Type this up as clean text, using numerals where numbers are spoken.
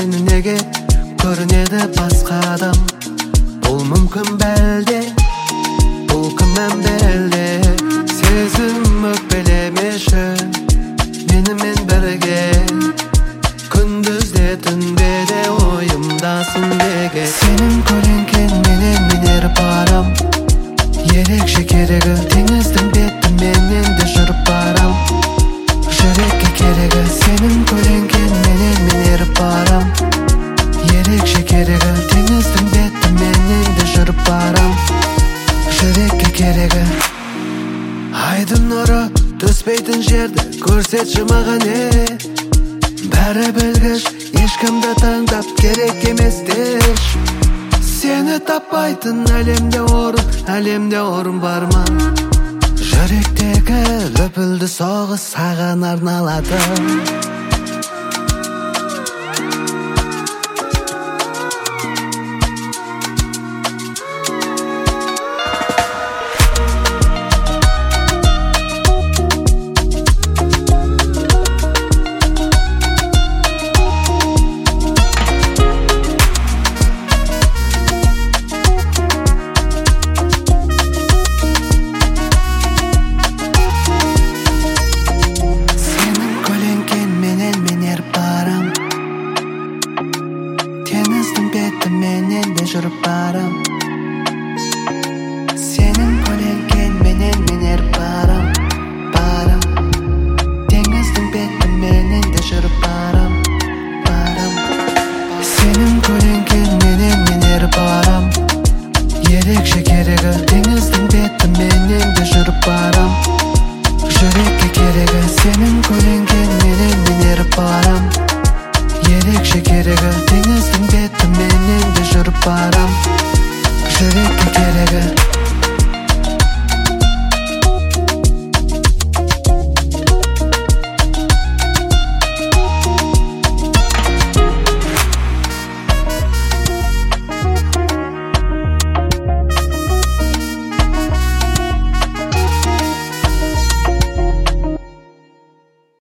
сені неге көрінеді басқа адам? Бұл мүмкін бәлде, бұл кімнен белде? Сезім өкпелемеші менімен бірге, күндізде түнде де ойымдасың неге? Сенің көлеңкен менен еріп барам, ерекше керегі теңіздің бетіменен де жүріп барам. Жүрекке керегі сенің көлеңкен менен еріп барам, ерекше керегі теңіздің бетіменен де жүріп барам. Жүрекке керегі айдың нұры түспейтін жерді көрсетші маған, бәрі білгіш, ешкімді таңдап керек емес деш. Сені таппайтын әлемде орын бар ма? Жүректегі лүпілді соғыс саған арналады. Менен де жүріп барам, сенің көлеңкен менен еріп барам, теңіздің бетіменен де жүріп барам. Сенің көлеңкен менен еріп барам, ерекше керегі теңіздің бетіменен де жүріп барам. Жүрекке керегі сенің көлеңкен менен еріп барам, ерекше керегі теңіздің бетіменен де жүріп барам. Жүрек